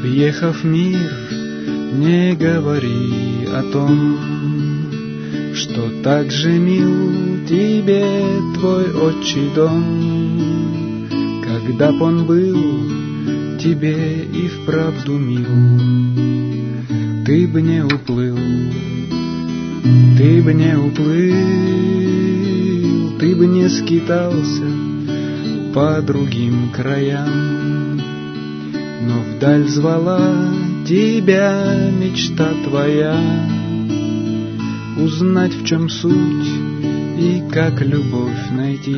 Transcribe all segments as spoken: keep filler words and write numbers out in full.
Приехав в мир, не говори о том, что так же мил тебе твой отчий дом, когда б он был тебе и вправду мил. Ты б не уплыл, ты б не уплыл, ты б не скитался по другим краям, но вдаль звала тебя мечта твоя, узнать, в чем суть и как любовь найти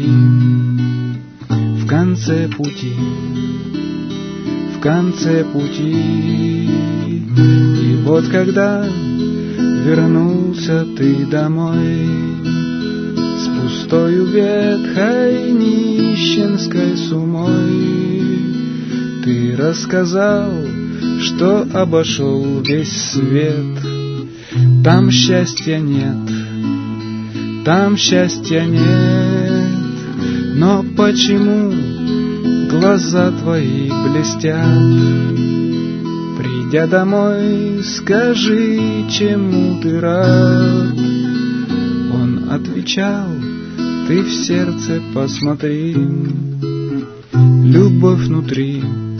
в конце пути, в конце пути. И вот когда вернулся ты домой с пустою ветхой нищенской сумой, ты рассказал, что обошел весь свет. Там счастья нет, там счастья нет, но почему глаза твои блестят? Придя домой, скажи, чему ты рад. Он отвечал: ты в сердце посмотри, любовь внутри